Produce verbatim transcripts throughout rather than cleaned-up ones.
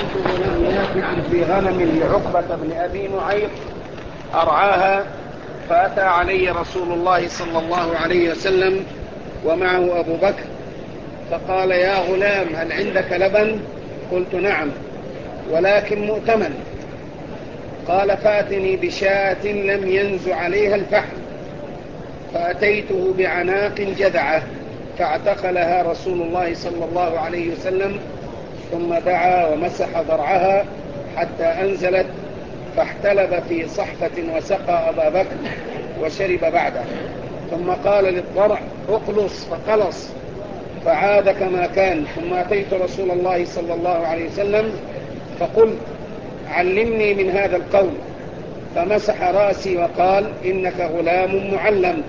كنت غلام نافعا في غنم لعقبة بن أبي معيط أرعاها، فأتى علي رسول الله صلى الله عليه وسلم ومعه أبو بكر فقال: يا غلام، هل عندك لبن؟ قلت: نعم، ولكن مؤتمن. قال: فأتني بشاة لم ينز عليها الفحم. فأتيته بعناق جذعة فاعتقلها رسول الله صلى الله عليه وسلم، ثم دعا ومسح ضرعها حتى أنزلت، فاحتلب في صحفة وسقى أبا بكر وشرب بعده، ثم قال للضرع: اقلص، فقلص فعاد كما كان. ثم أتيت رسول الله صلى الله عليه وسلم فقلت: علمني من هذا القول. فمسح رأسي وقال: إنك غلام معلم.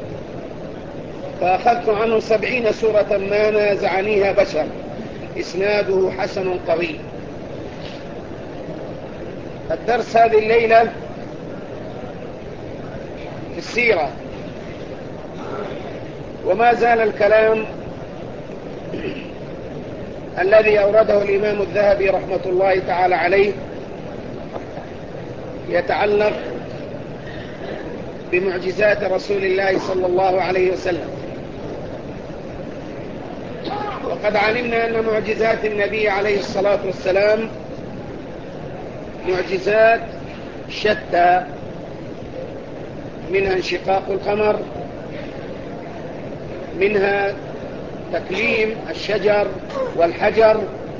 فأخذت عنه سبعين سورة ما نازعنيها بشر. إسناده حسن قوي. الدرس هذه الليلة في السيرة، وما زال الكلام الذي أورده الإمام الذهبي رحمة الله تعالى عليه يتعلق بمعجزات رسول الله صلى الله عليه وسلم. وقد علمنا أن معجزات النبي عليه الصلاة والسلام معجزات شتى، منها انشقاق القمر، منها تكليم الشجر والحجر،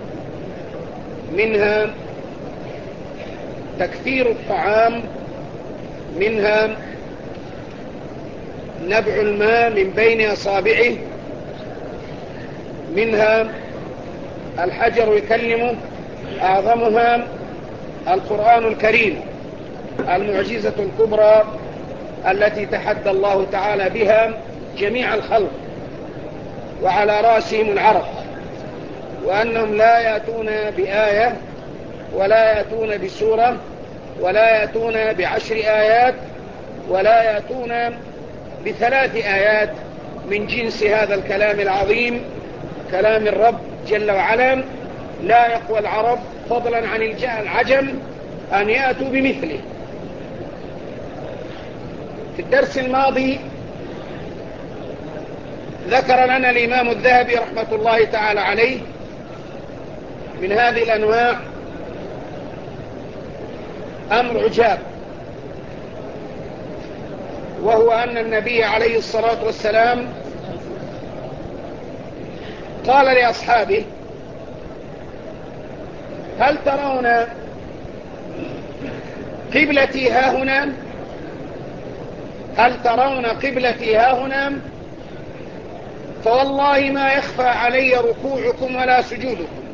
منها تكثير الطعام، منها نبع الماء من بين أصابعه، منها الحجر يكلمه، أعظمها القرآن الكريم، المعجزة الكبرى التي تحدى الله تعالى بها جميع الخلق وعلى رأسهم العرب، وأنهم لا يأتون بآية ولا يأتون بسورة ولا يأتون بعشر آيات ولا يأتون بثلاث آيات من جنس هذا الكلام العظيم، كلام الرب جل وعلا. لا يقوى العرب فضلا عن العجم أن يأتوا بمثله. في الدرس الماضي ذكر لنا الإمام الذهبي رحمة الله تعالى عليه من هذه الأنواع أمر عجاب، وهو أن النبي عليه الصلاة والسلام قال لأصحابه: هل ترون قبلتي هاهنا؟ هل ترون قبلتي هاهنا؟ فوالله ما يخفى علي ركوعكم ولا سجودكم،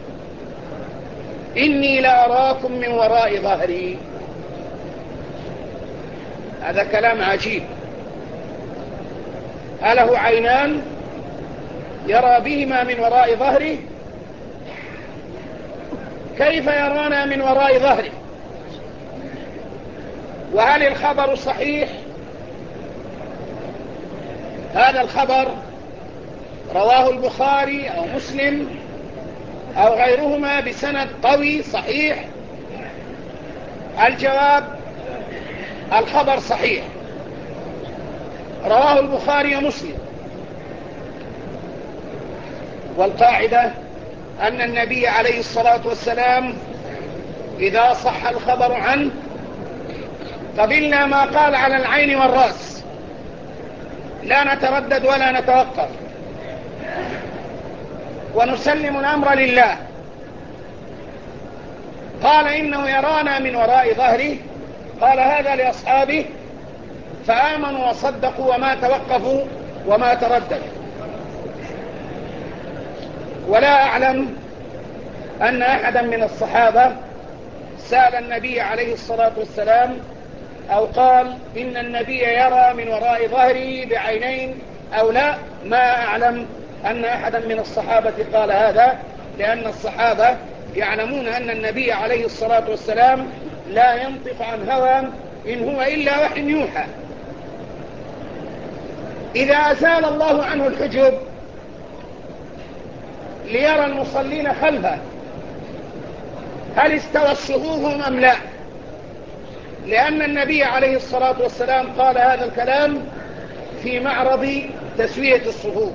إني لأراكم من وراء ظهري. هذا كلام عجيب. أله عينان يرى بهما من وراء ظهره؟ كيف يرانا من وراء ظهره؟ وهل الخبر صحيح؟ هذا الخبر رواه البخاري أو مسلم أو غيرهما بسند قوي صحيح؟ الجواب: الخبر صحيح، رواه البخاري ومسلم. والقاعدة أن النبي عليه الصلاة والسلام إذا صح الخبر عنه قبلنا ما قال على العين والرأس، لا نتردد ولا نتوقف، ونسلم الأمر لله. قال: إنه يرانا من وراء ظهره، قال هذا لأصحابه، فآمنوا وصدقوا وما توقفوا وما ترددوا. ولا أعلم أن أحدا من الصحابة سأل النبي عليه الصلاة والسلام أو قال إن النبي يرى من وراء ظهري بعينين أو لا. ما أعلم أن أحدا من الصحابة قال هذا، لأن الصحابة يعلمون أن النبي عليه الصلاة والسلام لا ينطق عن هوى، إن هو إلا وحي يوحى. إذا أزال الله عنه الحجب ليرى المصلين خلفه هل استوى الصفوف أم لا؟ لأن النبي عليه الصلاة والسلام قال هذا الكلام في معرض تسوية الصفوف،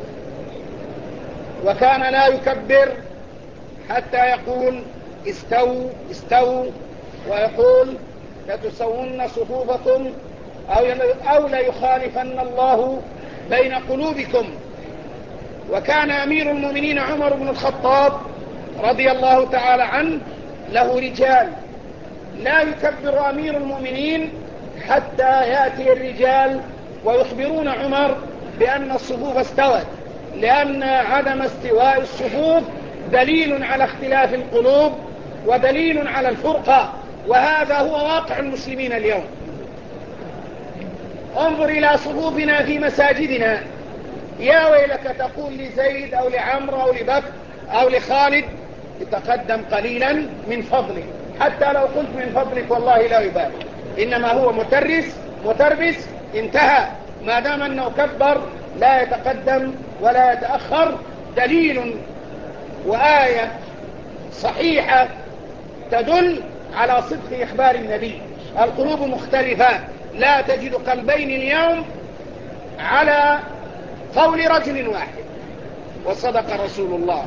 وكان لا يكبر حتى يقول استووا استووا، ويقول لتسوون صفوفكم أو ليخالفن الله بين قلوبكم. وكان أمير المؤمنين عمر بن الخطاب رضي الله تعالى عنه له رجال، لا يكبر أمير المؤمنين حتى يأتي الرجال ويخبرون عمر بأن الصفوف استوت، لأن عدم استواء الصفوف دليل على اختلاف القلوب ودليل على الفرقة، وهذا هو واقع المسلمين اليوم. انظر إلى صفوفنا في مساجدنا، يا ويلك تقول لزيد أو لعمر أو لبكر أو لخالد تقدم قليلا من فضلك، حتى لو قلت من فضلك والله لا يبالي، إنما هو مترس متربس انتهى. ما دام أنه كبر لا يتقدم ولا يتأخر، دليل وآية صحيحة تدل على صدق إخبار النبي. القلوب مختلفة، لا تجد قلبين اليوم على قول رجل واحد، وصدق رسول الله.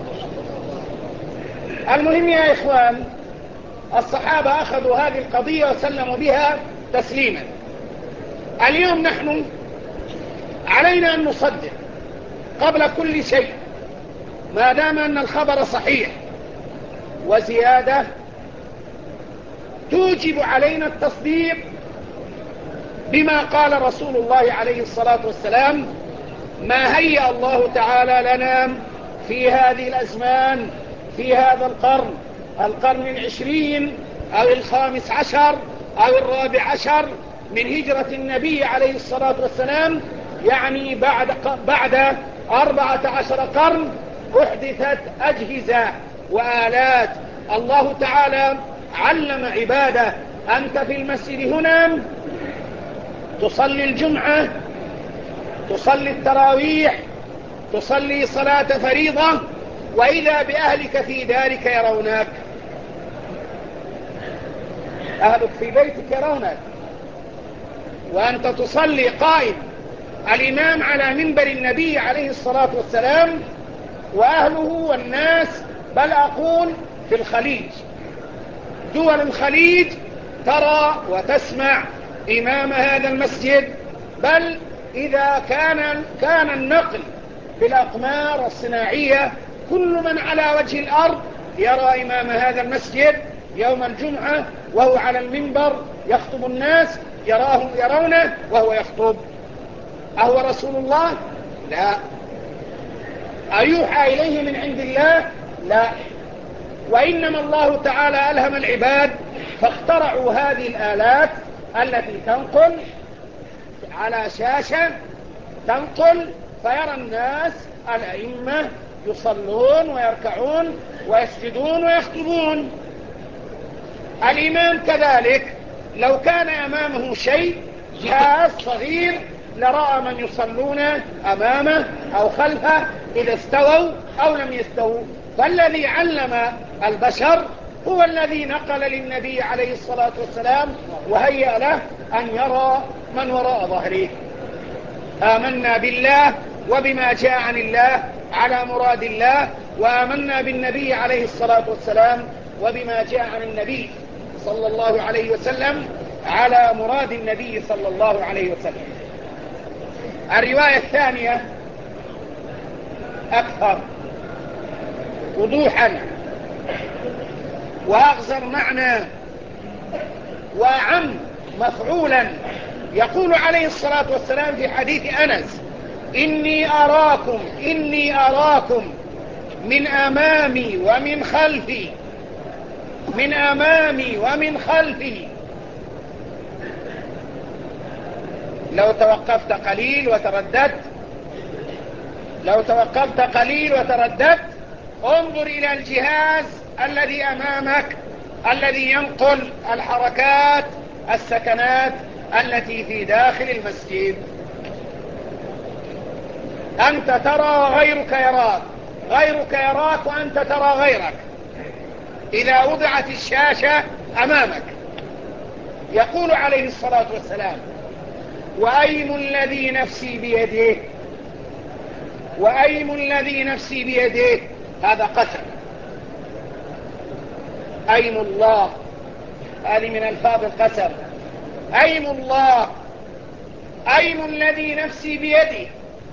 المهم يا إخوان، الصحابة أخذوا هذه القضية وسلموا بها تسليما. اليوم نحن علينا أن نصدق قبل كل شيء ما دام أن الخبر صحيح، وزيادة توجب علينا التصديق بما قال رسول الله عليه الصلاة والسلام: ما هيأ الله تعالى لنا في هذه الأزمان، في هذا القرن، القرن العشرين أو الخامس عشر أو الرابع عشر من هجرة النبي عليه الصلاة والسلام، يعني بعد, بعد أربعة عشر قرن أحدثت أجهزة وآلات. الله تعالى علم عباده: أنت في المسجد هنا تصلي الجمعة، تصلي التراويح، تصلي صلاة فريضة، وإذا بأهلك في دارك يرونك، أهلك في بيتك يرونك، وأنت تصلي قائم. الإمام على منبر النبي عليه الصلاة والسلام، وأهله والناس، بل أقول في الخليج، دول الخليج ترى وتسمع إمام هذا المسجد، بل إذا كان كان النقل بالأقمار الصناعية كل من على وجه الأرض يرى إمام هذا المسجد يوم الجمعة وهو على المنبر يخطب الناس، يراه يرونه وهو يخطب. أهو رسول الله؟ لا. أيوحى إليه من عند الله؟ لا. وإنما الله تعالى ألهم العباد فاخترعوا هذه الآلات التي تنقل على شاشة، تنقل فيرى الناس الأئمة يصلون ويركعون ويسجدون ويخطبون. الإمام كذلك لو كان أمامه شيء جهاز صغير لرأى من يصلون أمامه أو خلفه إذا استووا أو لم يستووا. فالذي علم البشر هو الذي نقل للنبي عليه الصلاة والسلام وهيأ له أن يرى من وراء ظهره. آمنا بالله وبما جاء عن الله على مراد الله، وآمنا بالنبي عليه الصلاة والسلام وبما جاء عن النبي صلى الله عليه وسلم على مراد النبي صلى الله عليه وسلم. الرواية الثانية أكثر وضوحا وأغزر معنى وأعم مفعولا. يقول عليه الصلاة والسلام في حديث أنس: إني أراكم إني أراكم من أمامي ومن خلفي، من أمامي ومن خلفي. لو توقفت قليل وترددت لو توقفت قليل وترددت انظر إلى الجهاز الذي أمامك الذي ينقل الحركات السكنات التي في داخل المسجد. أنت ترى وغيرك يراك، غيرك يراك وأنت ترى غيرك. إذا وضعت الشاشة أمامك. يقول عليه الصلاة والسلام: وأيم الذي نفسي بيده، وأيم الذي نفسي بيده، هذا قسم. أيم الله، هذه من ألفاظ القسم. أيم الله، أيم الذي نفسي بيده،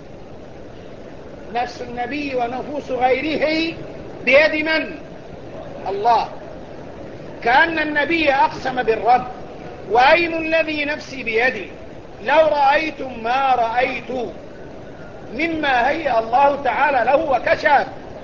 نفس النبي ونفوس غيره بيد من؟ الله. كأن النبي أقسم بالرب: وأيم الذي نفسي بيده لو رأيتم ما رأيت مما هيأ الله تعالى له وكشف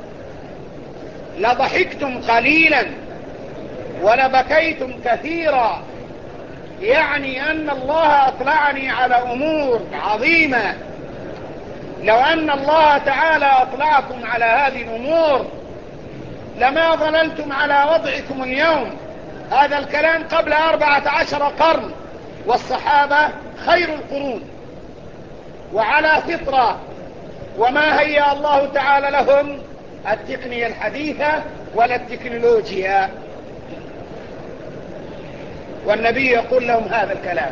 لضحكتم قليلا ولبكيتم كثيرا. يعني أن الله أطلعني على أمور عظيمة. لو أن الله تعالى أطلعكم على هذه الأمور لما ظللتم على وضعكم اليوم. هذا الكلام قبل أربعة عشر قرن، والصحابة خير القرون وعلى فطرة، وما هيأ الله تعالى لهم التقنية الحديثة ولا التكنولوجيا. والنبي يقول لهم هذا الكلام.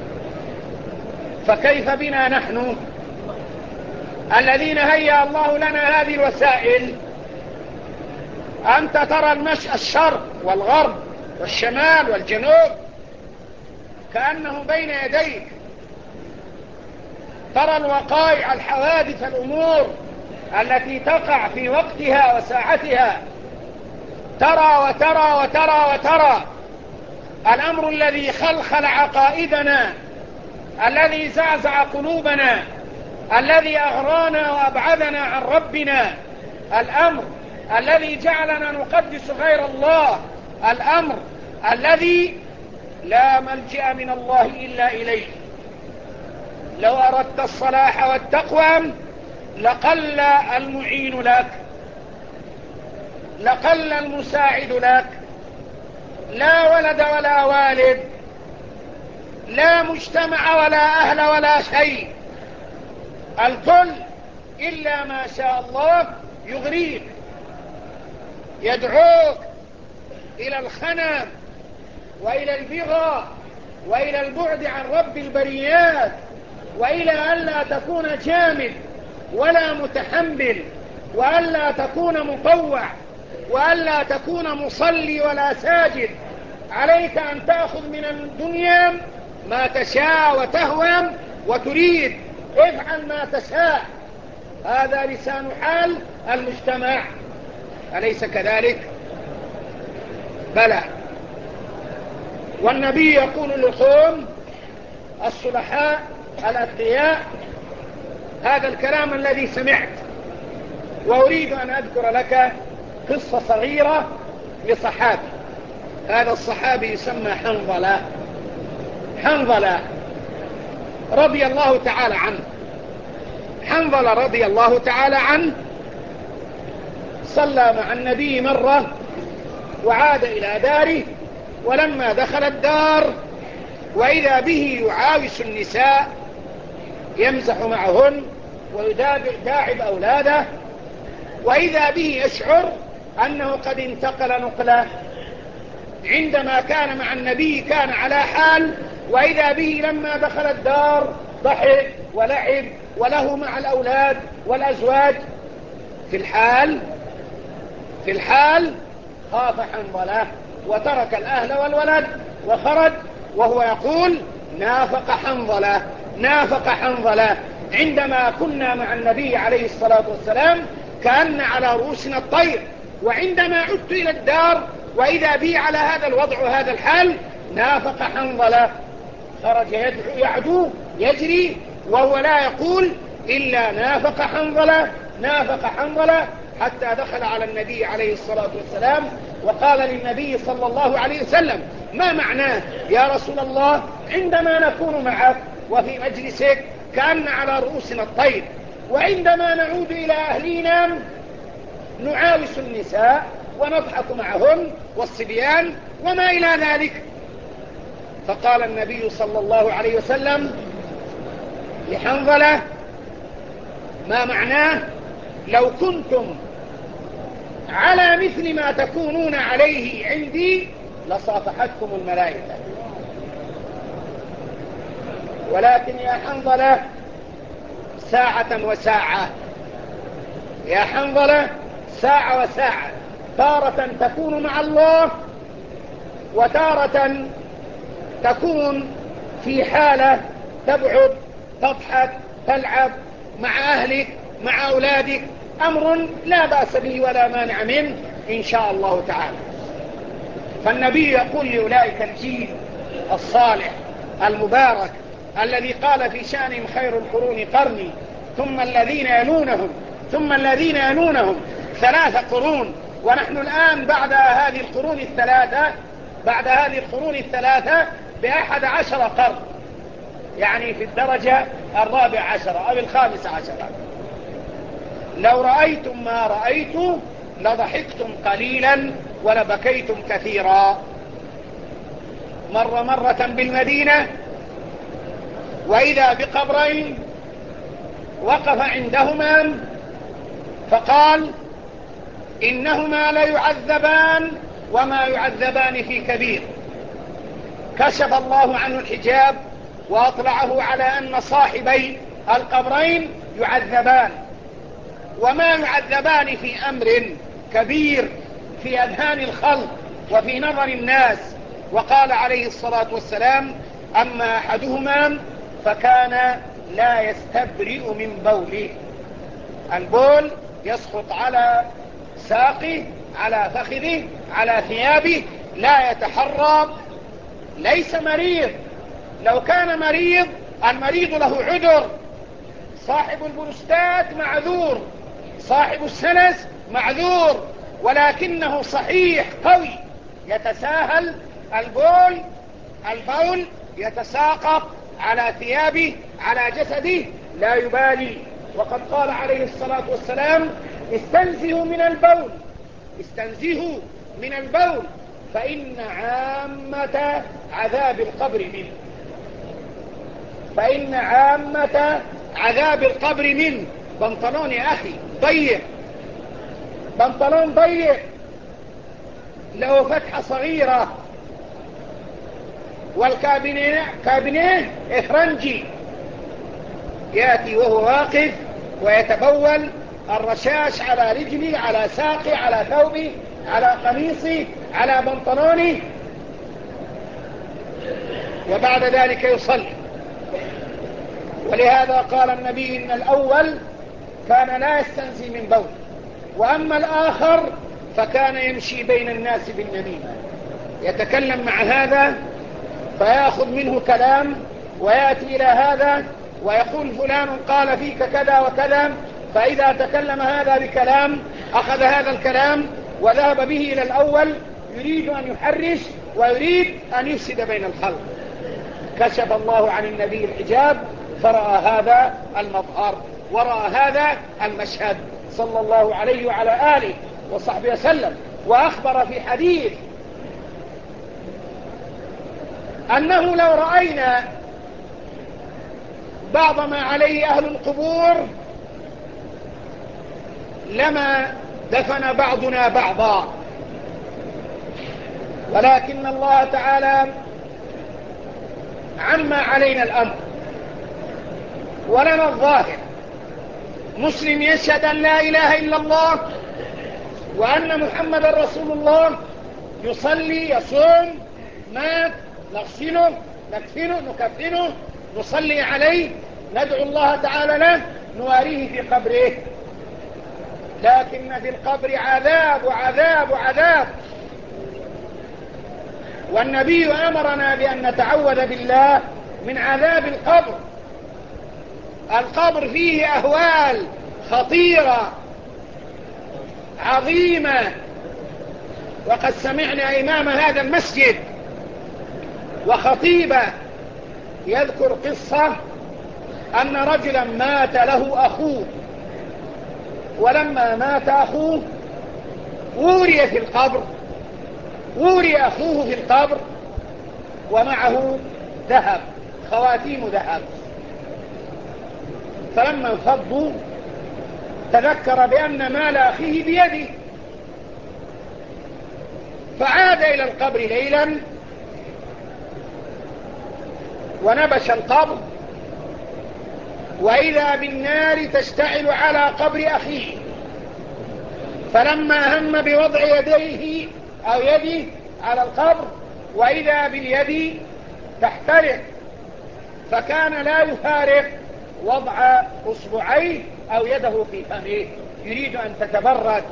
فكيف بنا نحن الذين هيأ الله لنا هذه الوسائل؟ أنت ترى المشي الشرق والغرب والشمال والجنوب كأنه بين يديك، ترى الوقائع، الحوادث، الأمور التي تقع في وقتها وساعتها، ترى وترى وترى وترى الأمر الذي خلخل عقائدنا، الذي زعزع قلوبنا، الذي أغرانا وأبعدنا عن ربنا، الأمر الذي جعلنا نقدس غير الله، الأمر الذي لا ملجأ من الله إلا إليه. لو أردت الصلاح والتقوى لقل المعين لك، لقل المساعد لك، لا ولد ولا والد، لا مجتمع ولا أهل ولا شيء، الكل إلا ما شاء الله يغريك، يدعوك إلى الخنا وإلى البغى وإلى البعد عن رب البريات، وإلى ألا تكون جامد ولا متحمل، وألا تكون مطوع، وألا تكون مصلي ولا ساجد. عليك أن تأخذ من الدنيا ما تشاء وتهوى وتريد، افعل ما تشاء. هذا لسان حال المجتمع، أليس كذلك؟ بلى. والنبي يقول للقوم الصلحاء الأتقياء هذا الكلام الذي سمعت. وأريد أن أذكر لك قصة صغيرة لصحابي. هذا الصحابي يسمى حنظلة، حنظلة رضي الله تعالى عنه. حنظلة رضي الله تعالى عنه صلى مع النبي مرة وعاد إلى داره، ولما دخل الدار وإذا به يعاوس النساء يمزح معهن ويداعب أولاده، وإذا به يشعر أنه قد انتقل نقلة. عندما كان مع النبي كان على حال، وإذا به لما دخل الدار ضحك ولعب وله مع الأولاد والأزواج. في الحال في الحال خاف حنظلة وترك الأهل والولد وخرج، وهو يقول: نافق حنظلة، نافق حنظلة. عندما كنا مع النبي عليه الصلاة والسلام كأن على رؤوسنا الطير، وعندما عدت إلى الدار وإذا بي على هذا الوضع وهذا الحال نافق حنظلة. خرج يدعو يعدو يجري وهو لا يقول إلا نافق حنظلة، نافق حنظلة، حتى دخل على النبي عليه الصلاة والسلام وقال للنبي صلى الله عليه وسلم: ما معناه يا رسول الله عندما نكون معك وفي مجلسك كأن على رؤوسنا الطير، وعندما نعود إلى أهلينا نعاوس النساء ونضحك معهن والصبيان وما إلى ذلك؟ فقال النبي صلى الله عليه وسلم لحنظلة: ما معناه؟ لو كنتم على مثل ما تكونون عليه عندي لصافحتكم الملائكة. ولكن يا حنظلة ساعة وساعة، يا حنظلة ساعة وساعة، تارة تكون مع الله وتارة تكون في حالة تبعد، تضحك، تلعب مع أهلك، مع أولادك، أمر لا بأس به ولا مانع منه إن شاء الله تعالى. فالنبي يقول لأولئك الجيل الصالح المبارك الذي قال في شأنهم خير القرون قرني ثم الذين يلونهم ثم الذين يلونهم ثلاث قرون، ونحن الآن بعد هذه القرون الثلاثة بعد هذه القرون الثلاثة بأحد عشر قرن، يعني في الدرجة الرابع عشر أو الخامس عشر. لو رأيتم ما رأيت لضحكتم قليلا ولبكيتم كثيرا. مر مرة بالمدينة وإذا بقبرين وقف عندهما فقال إنهما ليعذبان وما يعذبان في كبير. كشف الله عنه الحجاب وأطلعه على أن صاحبي القبرين يعذبان وما يعذبان في أمر كبير في أذهان الخلق وفي نظر الناس. وقال عليه الصلاة والسلام أما أحدهما فكان لا يستبرئ من بوله، البول يسقط على ساقه، على فخذه، على ثيابه، لا يتحرى، ليس مريض. لو كان مريض المريض له عذر، صاحب البروستات معذور، صاحب السلس معذور، ولكنه صحيح قوي يتساهل البول البول يتساقط على ثيابه على جسده لا يبالي. وقد قال عليه الصلاة والسلام استنزهوا من البول استنزهوا من البول فإن عامة عذاب القبر منه فإن عامة عذاب القبر منه. بنطلون يا أخي ضيق، بنطلون ضيق له فتحة صغيرة، والكابينيه كابينيه إفرنجي، يأتي وهو واقف ويتبول الرشاش على رجلي، على ساقي، على ثوبي، على قميصي، على بنطلوني، وبعد ذلك يصلي. ولهذا قال النبي إن الأول كان لا يستنزي من بول، وأما الآخر فكان يمشي بين الناس بالنميمة، يتكلم مع هذا فيأخذ منه كلام ويأتي إلى هذا ويقول فلان قال فيك كذا وكذا، فإذا تكلم هذا بكلام أخذ هذا الكلام وذهب به إلى الأول يريد أن يحرش ويريد أن يفسد بين الخلق. كشف الله عن النبي الحجاب فرأى هذا المظهر ورأى هذا المشهد صلى الله عليه وعلى آله وصحبه وسلم. وأخبر في حديث أنه لو رأينا بعض ما عليه أهل القبور لما دفن بعضنا بعضا، ولكن الله تعالى عما علينا الأمر ولنا الظاهر. مسلم يشهد أن لا إله إلا الله وأن محمد رسول الله، يصلي، يصوم، مات، نغسله، نكفنه، نكفنه، نصلي عليه، ندعو الله تعالى له، نواريه في قبره. لكن في القبر عذاب وعذاب وعذاب، والنبي أمرنا بأن نتعوذ بالله من عذاب القبر. القبر فيه أهوال خطيرة عظيمة. وقد سمعنا إمام هذا المسجد وخطيبة يذكر قصة أن رجلا مات له أخوه، ولما مات أخوه وري في القبر وري أخوه في القبر ومعه ذهب، خواتيم ذهب. فلما انفضوا تذكر بأن مال أخيه بيده، فعاد إلى القبر ليلا ونبش القبر، وإذا بالنار تشتعل على قبر أخيه، فلما هم بوضع يديه أو يده على القبر وإذا باليد تحترق، فكان لا يفارق وضع أصبعيه أو يده في فمه يريد أن تتبرد.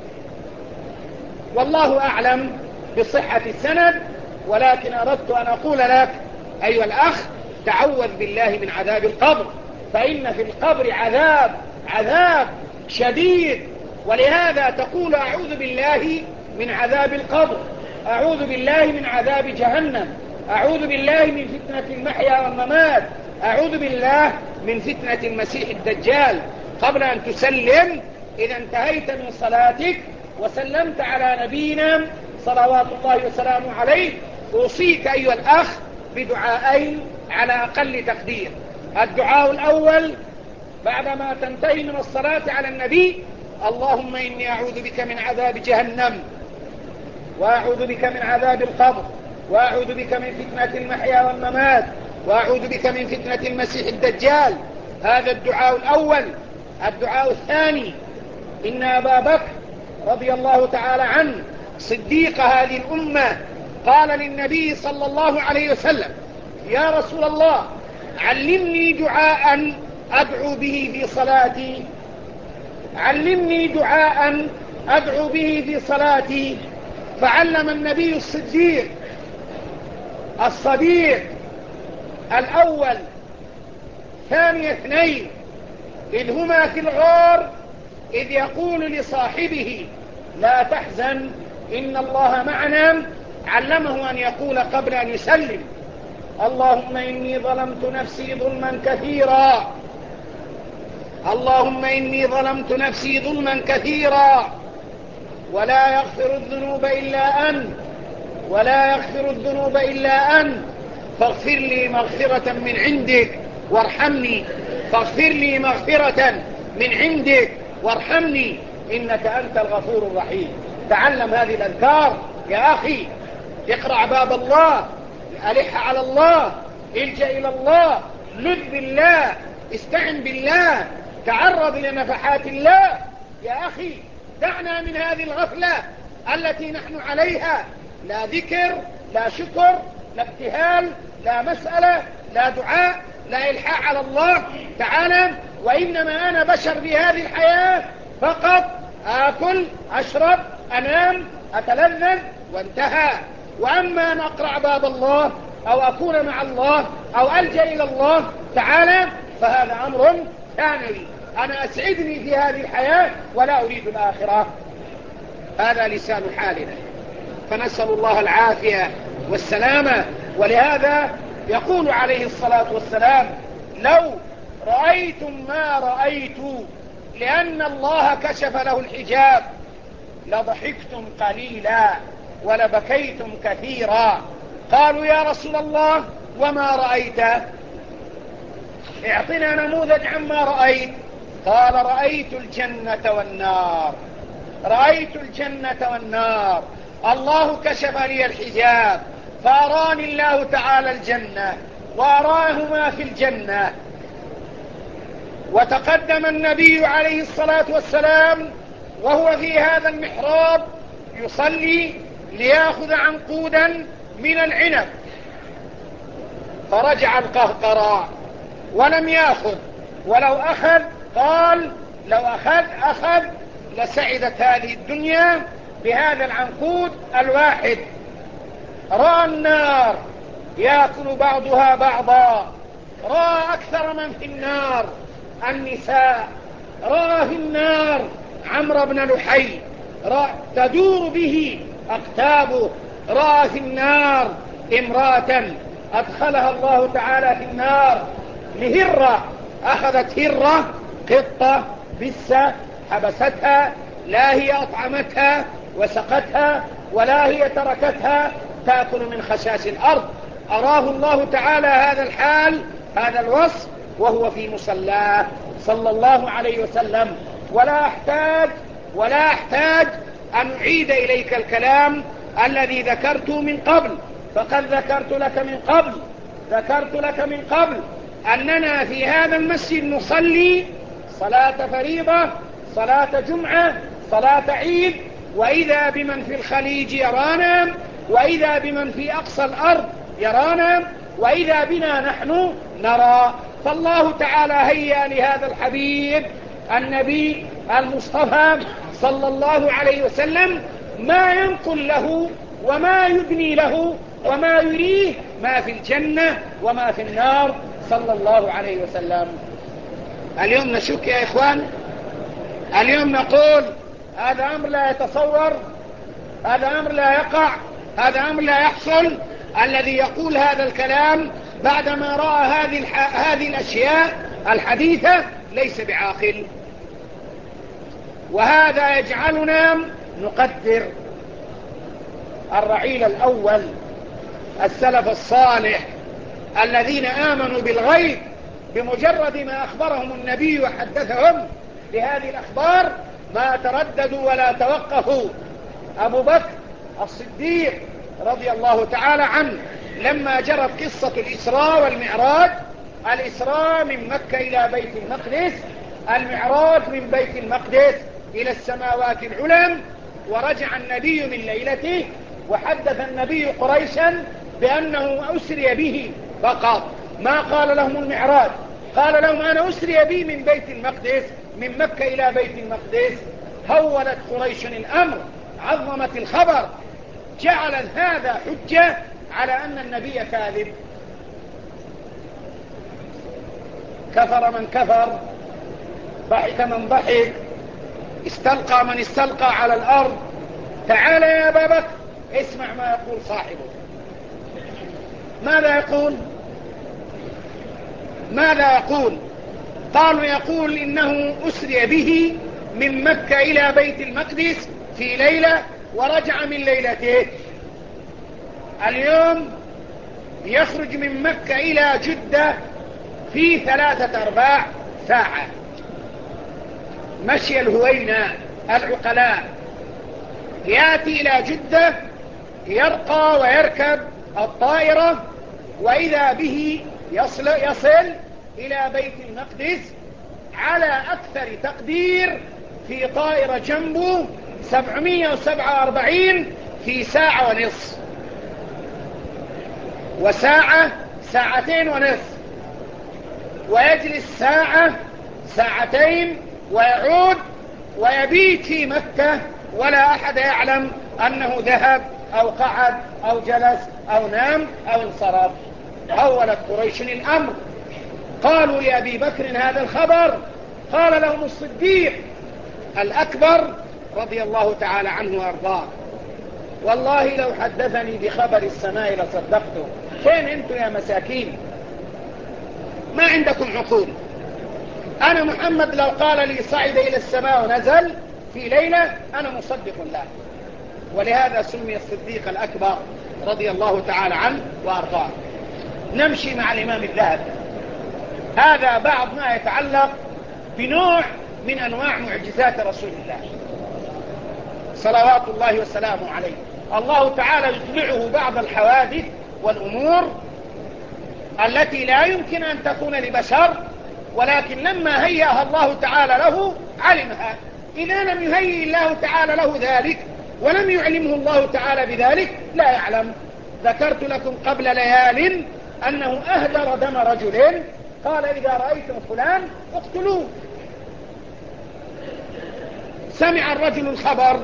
والله أعلم بصحة السند، ولكن أردت أن أقول لك أيها الأخ تعوذ بالله من عذاب القبر، فإن في القبر عذاب عذاب شديد، ولهذا تقول أعوذ بالله من عذاب القبر، أعوذ بالله من عذاب جهنم، أعوذ بالله من فتنة المحيا والممات، أعوذ بالله من فتنة المسيح الدجال. قبل أن تسلم إذا انتهيت من صلاتك وسلمت على نبينا صلوات الله وسلامه عليه، أوصيك أيها الأخ بدعائين على أقل تقدير. الدعاء الأول بعدما تنتهي من الصلاة على النبي: اللهم إني أعوذ بك من عذاب جهنم، وأعوذ بك من عذاب القبر، وأعوذ بك من فتنة المحيا والممات، وأعوذ بك من فتنة المسيح الدجال. هذا الدعاء الأول. الدعاء الثاني: إن أبا بكر رضي الله تعالى عنه صديق هذه الأمة قال للنبي صلى الله عليه وسلم: يا رسول الله علمني دعاء أدعو به في صلاتي، علمني دعاء أدعو به في صلاتي. فعلم النبي الصديق الصديق الأول ثاني اثنين إذ هما في الغار إذ يقول لصاحبه لا تحزن إن الله معنا، علمه أن يقول قبل أن يسلم: اللهم إني ظلمت نفسي ظلما كثيرا، اللهم إني ظلمت نفسي ظلما كثيرا ولا يغفر الذنوب إلا أنت، ولا يغفر الذنوب إلا أنت، فاغفر لي مغفرة من عندك وارحمني، فاغفر لي مغفرة من عندك وارحمني إنك أنت الغفور الرحيم. تعلم هذه الأذكار يا أخي، اقرع باب الله، ألح على الله، الجأ إلى الله، لذ بالله، استعن بالله، تعرض لنفحات الله. يا أخي دعنا من هذه الغفلة التي نحن عليها، لا ذكر، لا شكر، لا ابتهال، لا مسألة، لا دعاء، لا إلحاح على الله تعالى. وإنما أنا بشر في هذه الحياة فقط، آكل، أشرب، أنام، أتلذذ وانتهى. وأما أن أقرع باب الله أو أكون مع الله أو ألجأ إلى الله تعالى فهذا أمر ثانوي. أنا أسعدني في هذه الحياة ولا أريد الآخرة. هذا لسان حالنا، فنسأل الله العافية والسلامة. ولهذا يقول عليه الصلاة والسلام: لو رأيتم ما رأيت لأن الله كشف له الحجاب لضحكتم قليلا ولبكيتم كثيرا. قالوا: يا رسول الله وما رأيت؟ اعطنا نموذج عما رأيت. قال: رأيت الجنة والنار، رأيت الجنة والنار، الله كشف لي الحجاب فأراني الله تعالى الجنة وأراه ما في الجنة. وتقدم النبي عليه الصلاة والسلام وهو في هذا المحراب يصلي ليأخذ عنقودا من العنب، فرجع القهقراء ولم يأخذ، ولو أخذ قال لو أخذ أخذ لسعدت هذه الدنيا بهذا العنقود الواحد. رأى النار يأكل بعضها بعضا، رأى أكثر من في النار النساء، رأى في النار عمرو بن لحي تدور به أقتابه، رأى في النار امرأة أدخلها الله تعالى في النار لهرة، أخذت هرة قطة بسة حبستها، لا هي أطعمتها وسقتها ولا هي تركتها تأكل من خشاش الأرض. أراه الله تعالى هذا الحال، هذا الوصف، وهو في مصلاه صلى الله عليه وسلم. ولا أحتاج ولا أحتاج أن أعيد إليك الكلام الذي ذكرت من قبل، فقد ذكرت لك من قبل ذكرت لك من قبل أننا في هذا المسجد نصلي صلاة فريضة، صلاة جمعة، صلاة عيد، وإذا بمن في الخليج يرانا، وإذا بمن في أقصى الأرض يرانا، وإذا بنا نحن نرى. فالله تعالى هيأ لهذا الحبيب النبي المصطفى صلى الله عليه وسلم ما ينقل له وما يبني له وما يريه ما في الجنة وما في النار صلى الله عليه وسلم. اليوم نشك يا إخوان، اليوم نقول هذا أمر لا يتصور، هذا أمر لا يقع، هذا أمر لا يحصل. الذي يقول هذا الكلام بعدما رأى هذه, الح... هذه الأشياء الحديثة ليس بعاقل، وهذا يجعلنا نقدر الرعيل الأول السلف الصالح الذين آمنوا بالغيب بمجرد ما أخبرهم النبي وحدثهم بهذه الأخبار ما ترددوا ولا توقفوا. أبو بكر الصديق رضي الله تعالى عنه لما جرت قصة الإسراء والمعراج، الإسراء من مكة إلى بيت المقدس، المعراج من بيت المقدس إلى السماوات العلى، ورجع النبي من ليلته وحدث النبي قريشا بأنه أسري به فقط، ما قال لهم المعراج، قال لهم أنا أسري بي من بيت المقدس من مكة إلى بيت المقدس. هولت قريش الأمر، عظمت الخبر، جعلت هذا حجة على أن النبي كاذب. كفر من كفر، ضحك من ضحك، استلقى من استلقى على الأرض. تعال يا أبا بكر اسمع ما يقول صاحبه. ماذا يقول؟ ماذا يقول؟ قالوا يقول إنه أسري به من مكة إلى بيت المقدس في ليلة ورجع من ليلته. اليوم يخرج من مكة إلى جدة في ثلاثة أرباع ساعة، مشي الهوينة العقلاء، يأتي إلى جدة يرقى ويركب الطائرة، وإذا به يصل, يصل إلى بيت المقدس على أكثر تقدير في طائرة جنبه سبعمائة وسبعة وأربعين في ساعة ونصف، وساعة ساعتين ونصف، ويجلس ساعة ساعتين ويعود ويبيت في مكة ولا أحد يعلم أنه ذهب أو قعد أو جلس أو نام أو انصرف. هولت قريش الأمر، قالوا لأبي بكر هذا الخبر، قال لهم الصديق الأكبر رضي الله تعالى عنه وأرضاه والله لو حدثني بخبر السماء لصدقته. فين انتم يا مساكين؟ ما عندكم عقول. أنا محمد لو قال لي صعد إلى السماء ونزل في ليلة أنا مصدق له. ولهذا سمي الصديق الأكبر رضي الله تعالى عنه وأرضاه. نمشي مع الإمام الذهبي. هذا بعض ما يتعلق بنوع من أنواع معجزات رسول الله صلوات الله وسلامه عليه. الله تعالى يطلعه بعض الحوادث والأمور التي لا يمكن أن تكون لبشر، ولكن لما هيأها الله تعالى له علمها. إذا لم يهيئ الله تعالى له ذلك ولم يعلمه الله تعالى بذلك لا يعلم. ذكرت لكم قبل ليال أنه أهدر دم رجل، قال إذا رأيتم فلان اقتلوه. سمع الرجل الخبر،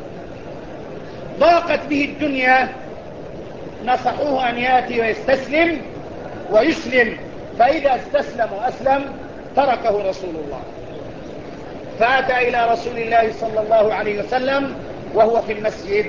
ضاقت به الدنيا، نصحوه أن يأتي ويستسلم ويسلم، فإذا استسلم وأسلم تركه رسول الله. فأتى إلى رسول الله صلى الله عليه وسلم وهو في المسجد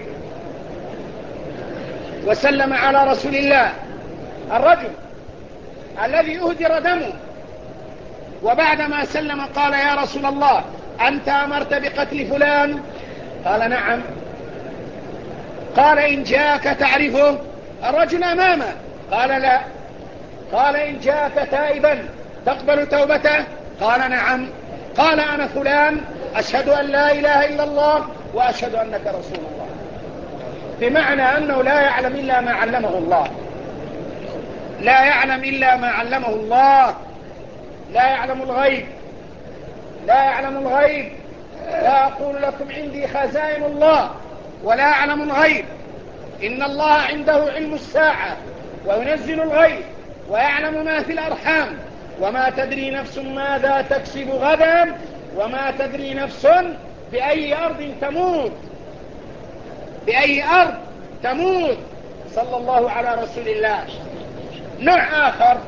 وسلم على رسول الله الرجل الذي أهدر دمه، وبعدما سلم قال يا رسول الله أنت أمرت بقتل فلان؟ قال نعم. قال إن جاءك تعرفه؟ الرجل أمامه قال لا. قال إن جاءك تائبا تقبل توبته؟ قال نعم. قال أنا فلان أشهد أن لا إله إلا الله وأشهد أنك رسول الله. بمعنى أنه لا يعلم إلا ما علمه الله، لا يعلم إلا ما علمه الله، لا يعلم الغيب، لا يعلم الغيب. لا أقول لكم عندي خزائن الله ولا أعلم الغيب، إن الله عنده علم الساعة وينزل الغيب ويعلم ما في الأرحام، وما تدري نفس ماذا تكسب غدا، وما تدري نفس بأي أرض تموت، بأي أرض تموت. صلى الله على رسول الله. نوع آخر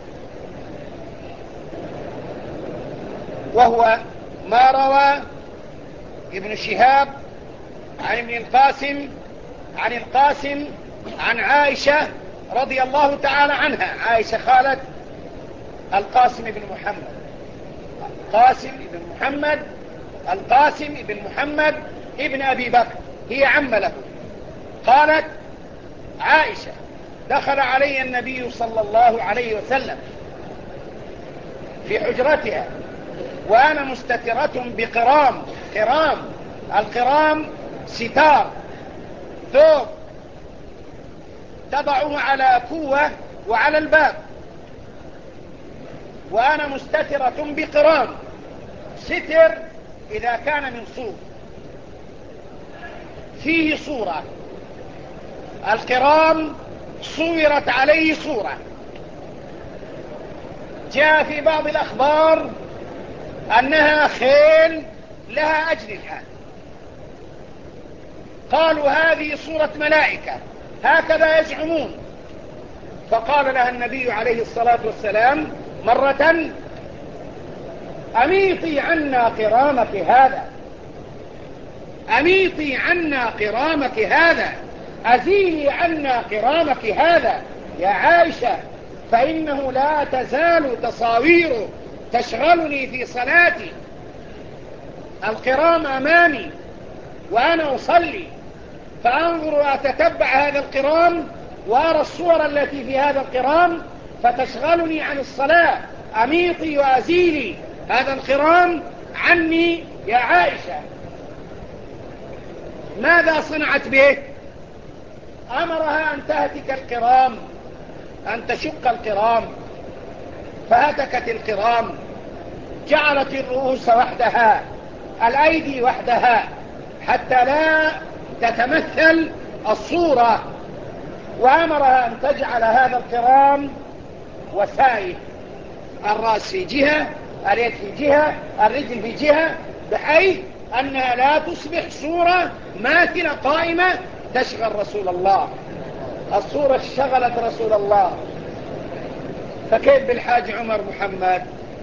وهو ما روى ابن شهاب عن ابن القاسم عن القاسم عن عائشة رضي الله تعالى عنها، عائشة خالة القاسم بن محمد، القاسم بن محمد القاسم بن محمد ابن أبي بكر، هي عم له. قالت عائشة: دخل علي النبي صلى الله عليه وسلم في حجرتها وأنا مستترة بقرام. قرام، القرام ستار، ثوب تضعه على كوة وعلى الباب، وأنا مستترة بقرام. ستر إذا كان من صوف فيه صورة، القرام صورت عليه صورة. جاء في بعض الأخبار أنها خيل لها أجنحة، قالوا هذه صورة ملائكة، هكذا يزعمون. فقال لها النبي عليه الصلاة والسلام مرة: أميطي عنا قرامك هذا، أميطي عنا قرامك هذا، أزيلي عنا قرامك هذا يا عائشة، فإنه لا تزال تصاويره تشغلني في صلاتي. القرام أمامي وأنا أصلي، فأنظر وأتتبع هذا القرام وأرى الصور التي في هذا القرام فتشغلني عن الصلاة. أميطي وأزيلي هذا القرام عني يا عائشة. ماذا صنعت به؟ أمرها أن تهتك القرام، أن تشق القرام، فهتكت القرام، جعلت الرؤوس وحدها، الأيدي وحدها، حتى لا تتمثل الصورة، وأمرها أن تجعل هذا القرام وسائد، الرأس في جهة، اليد في جهة، الرجل في جهة، بحيث أنها لا تصبح صورة ماثلة قائمة تشغل رسول الله. الصورة شغلت رسول الله، فكيف بالحاج عمر محمد؟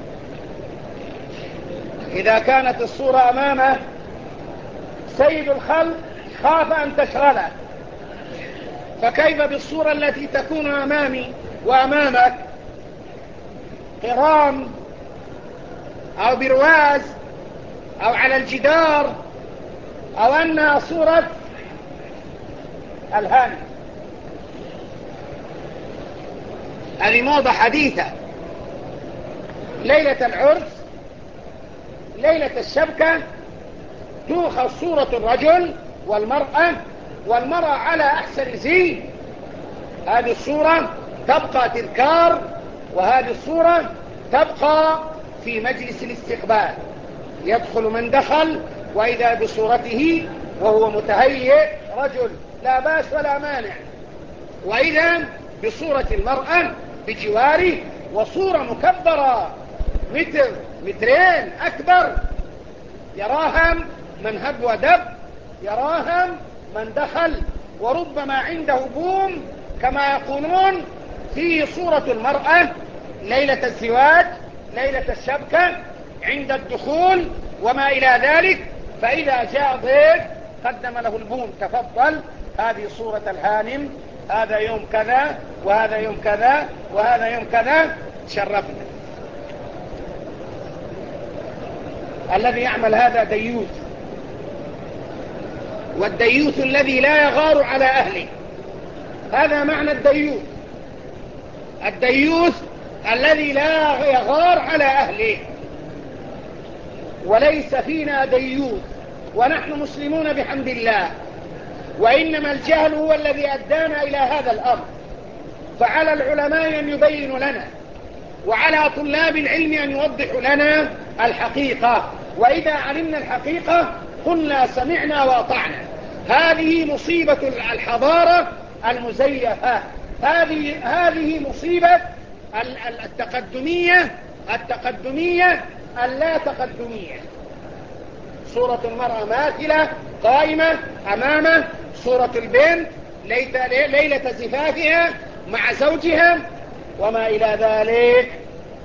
إذا كانت الصورة أمامه سيد الخلق خاف أن تشغله، فكيف بالصورة التي تكون أمامي وأمامك؟ قرام أو برواز أو على الجدار، أو أنها صورة الهاني. هذه موضة حديثة. ليلة العرس، ليلة الشبكة، تؤخذ صورة الرجل والمرأة، والمرأة على أحسن زي، هذه الصورة تبقى تذكار، وهذه الصورة تبقى في مجلس الاستقبال. يدخل من دخل وإذا بصورته وهو متهيئ رجل لا باس ولا مانع، وإذا بصورة المرأة بجواره، وصورة مكبرة متر مترين أكبر، يراها من هب ودب، يراها من دخل، وربما عنده بوم كما يقولون فيه صورة المرأة ليلة الزواج، ليلة الشبكة، عند الدخول وما إلى ذلك. فإذا جاء ضيف قدم له البوم: تفضل، هذه صورة الهانم، هذا يوم كذا وهذا يوم كذا وهذا يوم كذا، شرفنا. الذي يعمل هذا ديوث، والديوث الذي لا يغار على أهله، هذا معنى الديوث. الديوث الذي لا يغار على أهله. وليس فينا ديوث، ونحن مسلمون بحمد الله، وإنما الجهل هو الذي أدانا إلى هذا الأمر. فعلى العلماء أن يبينوا لنا، وعلى طلاب العلم أن يوضحوا لنا الحقيقة، وإذا علمنا الحقيقة قلنا سمعنا وأطعنا. هذه مصيبة الحضارة المزيفة، هذه هذه مصيبة التقدمية التقدمية اللا تقدمية. صورة المرأة ماثلة قائمة أمامه، صورة البنت ليلة زفافها مع زوجها وما إلى ذلك.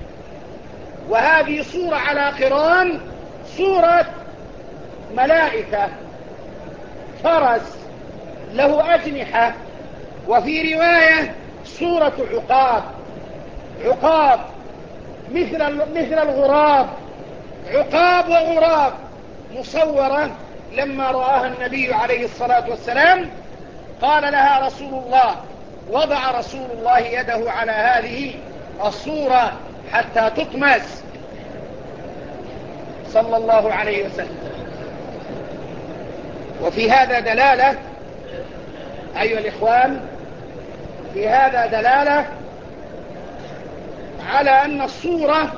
وهذه صورة على قران صورة ملائكة، فرس له أجنحة، وفي رواية صورة عقاب، عقاب مثل مثل الغراب، عقاب وغراب مصورة. لما رآها النبي عليه الصلاة والسلام قال لها رسول الله، وضع رسول الله يده على هذه الصورة حتى تطمس صلى الله عليه وسلم. وفي هذا دلالة أيها الإخوان، في هذا دلالة على أن الصورة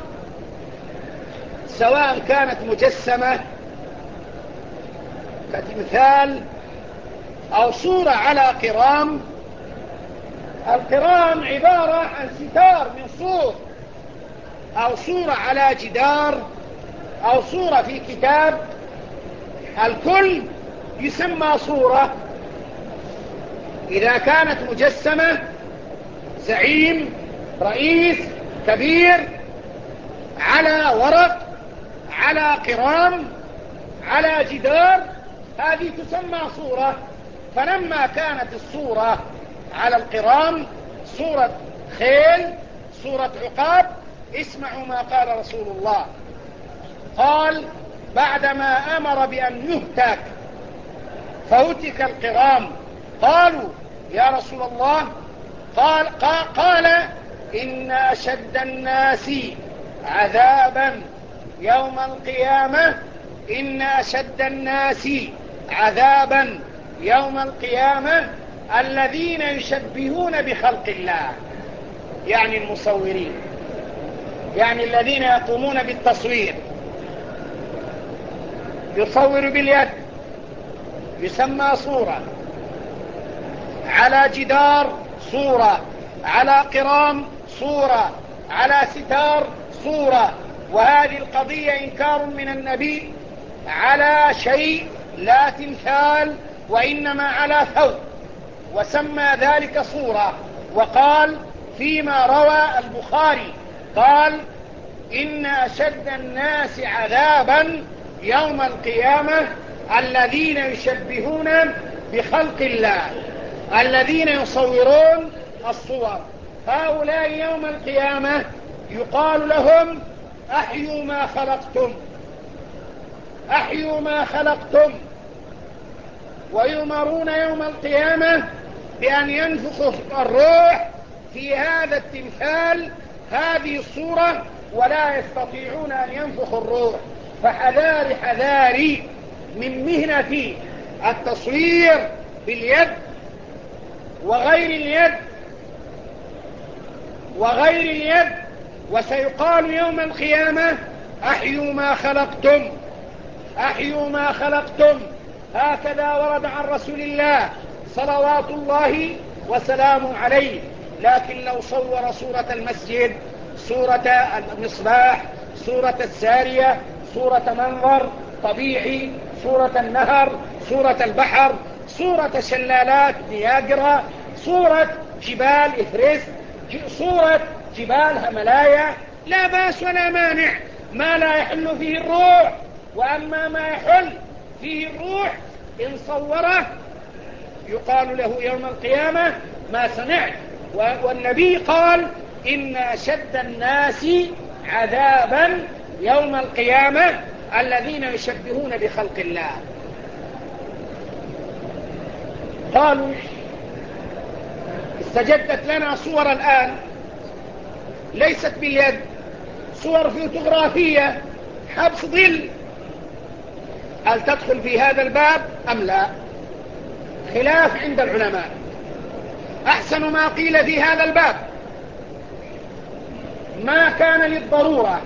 سواء كانت مجسمة كتمثال أو صورة على قرام. القرام عبارة عن ستار من صور، أو صورة على جدار، أو صورة في كتاب، الكل يسمى صورة. إذا كانت مجسمة، زعيم، رئيس كبير، على ورق، على قرام، على جدار، هذه تسمى صورة. فلما كانت الصورة على القرام صورة خيل، صورة عقاب، اسمعوا ما قال رسول الله. قال بعدما أمر بأن يهتك فهتك القرام، قالوا يا رسول الله، قال, قال, قال إن أشد الناس عذابا يوم القيامة إن أشد الناس عذابا يوم القيامة الذين يشبهون بخلق الله، يعني المصورين، يعني الذين يقومون بالتصوير. يصور باليد يسمى صورة، على جدار صورة، على قرام صورة، على ستار صورة. وهذه القضية إنكار من النبي على شيء لا تمثال، وإنما على ثوب، وسمى ذلك صورة. وقال فيما روى البخاري قال إن أشد الناس عذابا يوم القيامة الذين يشبهون بخلق الله، الذين يصورون الصور. هؤلاء يوم القيامة يقال لهم أحيوا ما خلقتم، أحيوا ما خلقتم. ويؤمرون يوم القيامة بأن ينفخوا الروح في هذا التمثال، هذه الصورة، ولا يستطيعون أن ينفخوا الروح. فحذار حذاري من مهنة التصوير باليد وغير اليد وغير اليد. وسيقال يوم القيامة أحيوا ما خلقتم، أحيوا ما خلقتم. هكذا ورد عن رسول الله صلوات الله وسلامه عليه. لكن لو صور صورة المسجد، صورة المصباح، صورة السارية، صورة منظر طبيعي، صورة النهر، صورة البحر، صورة شلالات نياجرا، صورة جبال إفرست، صورة جبال هملايا، لا بأس ولا مانع ما لا يحل فيه الروح. وأما ما يحل فيه الروح إن صوره يقال له يوم القيامة ما سمعت. والنبي قال إن أشد الناس عذابا يوم القيامة الذين يشبهون بخلق الله. قالوا استجدت لنا صور الآن ليست باليد، صور فوتوغرافية، حبس ظل. هل تدخل في هذا الباب أم لا؟ خلاف عند العلماء. أحسن ما قيل في هذا الباب ما كان للضرورة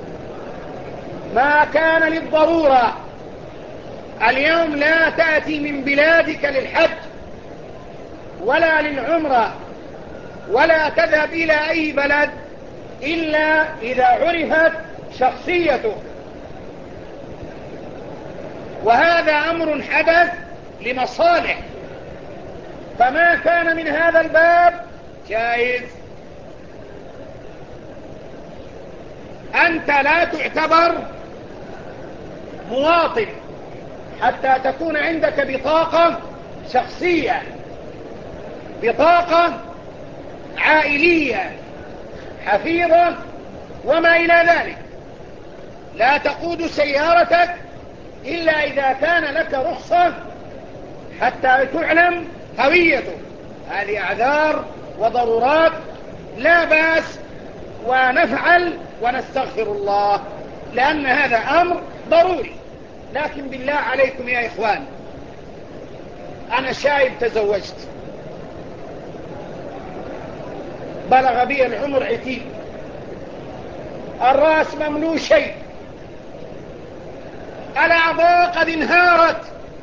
ما كان للضرورة اليوم لا تأتي من بلادك للحج ولا للعمرة ولا تذهب إلى أي بلد إلا إذا عرفت شخصيته، وهذا أمر حدث لمصالح، فما كان من هذا الباب جائز. أنت لا تعتبر مواطن حتى تكون عندك بطاقة شخصية، بطاقة عائلية حفيظة وما إلى ذلك. لا تقود سيارتك إلا إذا كان لك رخصة حتى تعلم هويته. هذه أعذار وضرورات لا بأس ونفعل ونستغفر الله، لأن هذا أمر ضروري. لكن بالله عليكم يا إخوان، أنا شايب تزوجت، بلغ بي العمر عتيب، الرأس مملو شيء، الأعضاء قد انهارت،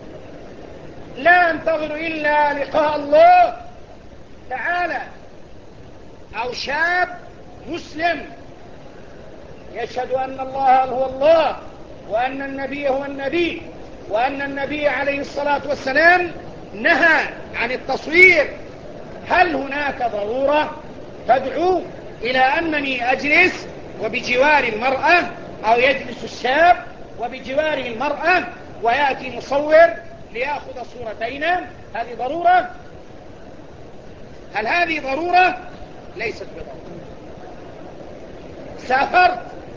لا انتظر إلا لقاء الله تعالى. أو شاب مسلم يشهد أن الله هو الله وأن النبي هو النبي وأن النبي عليه الصلاة والسلام نهى عن التصوير. هل هناك ضرورة تدعو إلى أنني أجلس وبجوار المرأة، أو يجلس الشاب وبجواره المرأة ويأتي مصور ليأخذ صورتين؟ هذه ضرورة؟ هل هذه ضرورة؟ ليست بضرورة. سافرت،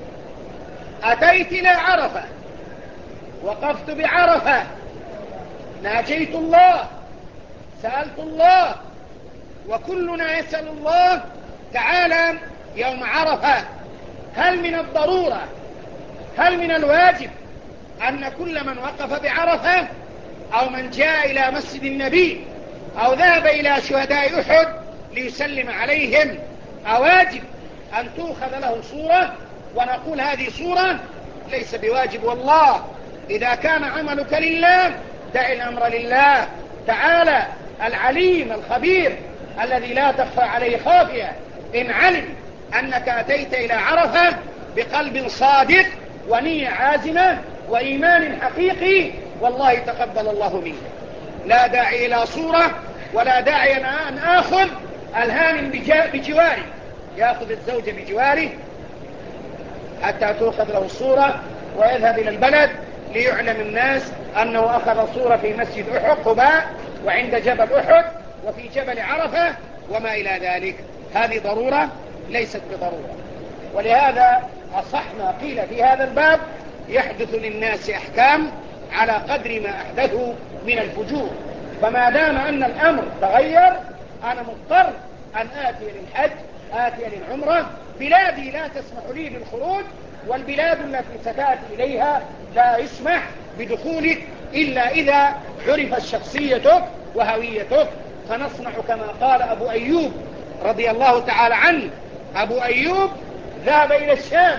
أتيت إلى عرفة، وقفت بعرفة، ناجيت الله، سألت الله، وكلنا يسأل الله تعالى يوم عرفة. هل من الضرورة، هل من الواجب أن كل من وقف بعرفة أو من جاء إلى مسجد النبي أو ذهب إلى شهداء أحد ليسلم عليهم أواجب أن تؤخذ له صورة ونقول هذه صورة؟ ليس بواجب. والله إذا كان عملك لله دع الأمر لله تعالى العليم الخبير الذي لا تخفى عليه خافية. إن علم أنك أتيت إلى عرفة بقلب صادق ونية عازمة وإيمان حقيقي، والله تقبل الله منك. لا داعي إلى صورة، ولا داعي أن آخذ الهان بجواري، يأخذ الزوج بجواره حتى تأخذ له الصورة ويذهب إلى البلد ليعلم الناس أنه أخذ صورة في مسجد أحد قباء وعند جبل أحد وفي جبل عرفة وما إلى ذلك. هذه ضرورة؟ ليست بضرورة. ولهذا أصح ما قيل في هذا الباب يحدث للناس أحكام على قدر ما أحدثوا من الفجور. فما دام أن الأمر تغير أنا مضطر أن آتي للحج، آتي للعمرة. بلادي لا تسمح لي بالخروج، والبلاد التي ستأتي إليها لا يسمح بدخولك إلا إذا عرفت شخصيتك وهويتك. فنصنع كما قال أبو أيوب رضي الله تعالى عنه. أبو أيوب ذهب إلى الشام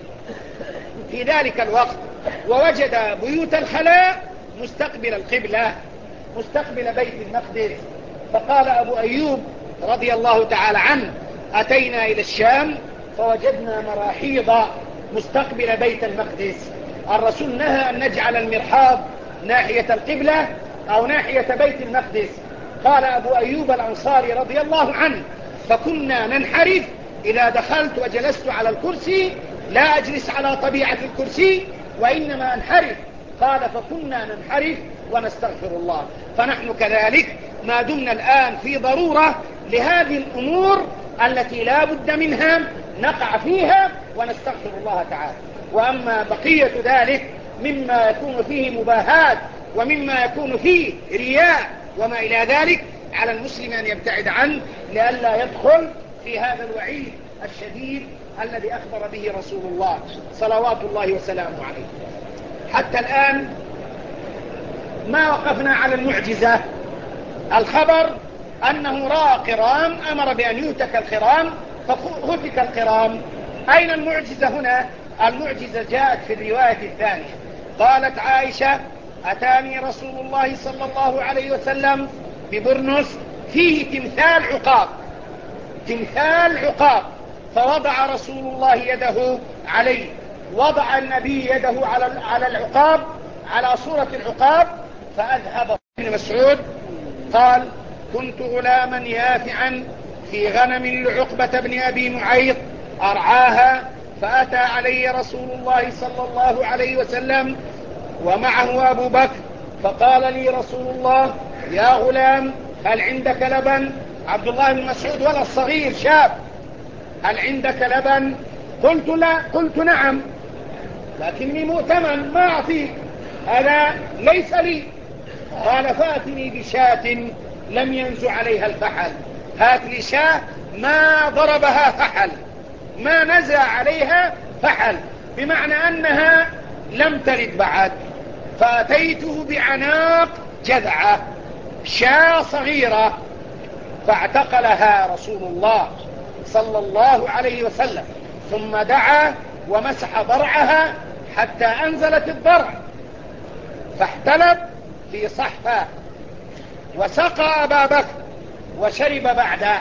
في ذلك الوقت ووجد بيوت الخلاء مستقبل القبلة، مستقبل بيت المقدس. فقال أبو أيوب رضي الله تعالى عنه: أتينا إلى الشام فوجدنا مراحيض مستقبل بيت المقدس. الرسول نهى أن نجعل المرحاض ناحية القبلة أو ناحية بيت المقدس. قال أبو أيوب الأنصاري رضي الله عنه: فكنا ننحرف إذا دخلت وجلست على الكرسي لا أجلس على طبيعة الكرسي وإنما أنحرف. قال: فكنا ننحرف ونستغفر الله. فنحن كذلك ما دمنا الآن في ضرورة لهذه الأمور التي لا بد منها نقع فيها ونستغفر الله تعالى. وأما بقية ذلك مما يكون فيه مباهات ومما يكون فيه رياء وما إلى ذلك على المسلم أن يبتعد عنه لئلا يدخل في هذا الوعيد الشديد الذي أخبر به رسول الله صلوات الله وسلامه عليه. حتى الآن ما وقفنا على المعجزة الخبر أنه رأى قرام أمر بأن يهتك القرام فهتك القرام. أين المعجزة هنا؟ المعجزة جاءت في الرواية الثانية. قالت عائشة: أتاني رسول الله صلى الله عليه وسلم ببرنس فيه تمثال عقاب، تمثال عقاب، فوضع رسول الله يده عليه، وضع النبي يده على على العقاب على صورة العقاب فأذهب. ابن مسعود قال: كنت غلاما يافعا في غنم لعقبة بن أبي معيط أرعاها، فأتى علي رسول الله صلى الله عليه وسلم ومعه أبو بكر، فقال لي رسول الله: يا غلام هل عندك لبن؟ عبد الله بن مسعود ولا الصغير شاب. هل عندك لبن؟ قلت لا، قلت نعم، لكني مؤتمن ما أعطيك، هذا ليس لي. قال: فاتني بشاة لم ينزع عليها الفحل. هات لي شاة ما ضربها فحل، ما نزع عليها فحل، بمعنى أنها لم تلد بعد. فأتيته بعناق جذعة، شاة صغيرة، فاعتقلها رسول الله صلى الله عليه وسلم، ثم دعا ومسح ضرعها حتى أنزلت الضرع، فاحتلب في صحفة وسقى أبا بكر وشرب بعده.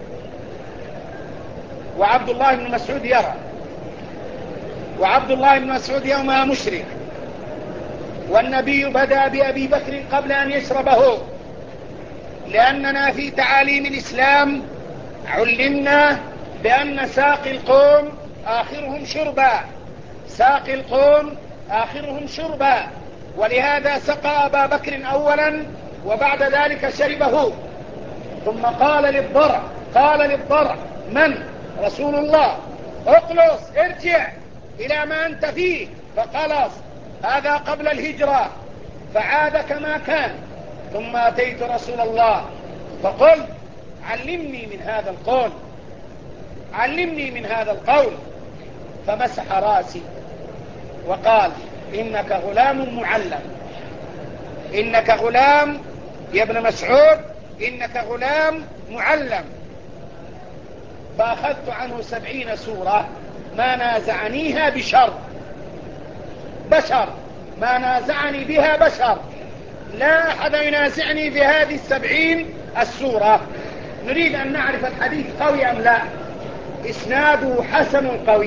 وعبد الله بن مسعود يرى، وعبد الله بن مسعود يومها مشرك، والنبي بدأ بأبي بكر قبل أن يشربه، لأننا في تعاليم الإسلام علمنا بأن ساقي القوم آخرهم شربا، ساقي القوم آخرهم شربا، ولهذا سقى أبا بكر أولا وبعد ذلك شربه. ثم قال للضرع، قال للضرع: من؟ رسول الله: اقلص، ارجع إلى ما أنت فيه. فقلص، هذا قبل الهجرة، فعاد كما كان. ثم أتيت رسول الله فقلت: علمني من هذا القول، علمني من هذا القول. فمسح راسي وقال: إنك غلام معلم، إنك غلام يا ابن مسعود، إنك غلام معلم. فأخذت عنه سبعين سورة ما نازعنيها بشر، بشر ما نازعني بها بشر، لا أحد ينازعني في هذه السبعين السورة. نريد أن نعرف الحديث قوي أم لا. إسناده حسن قوي،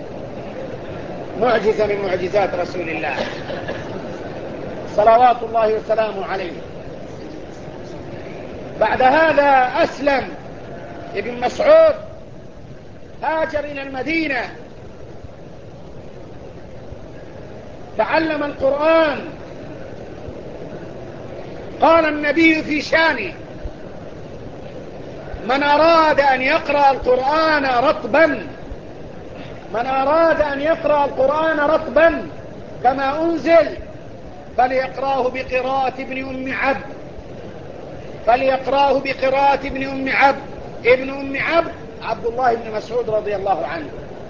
معجزة من معجزات رسول الله صلوات الله وسلامه عليه. بعد هذا أسلم ابن مسعود، هاجر إلى المدينة، تعلم القرآن. قال النبي في شانه: من أراد أن يقرأ القرآن رطبا، من أراد أن يقرأ القرآن رطبا كما أنزل فليقرأه بقراءة ابن أم عبد، فليقرأه بقراءة ابن أم عبد. ابن أم عبد عبد الله بن مسعود رضي الله عنه،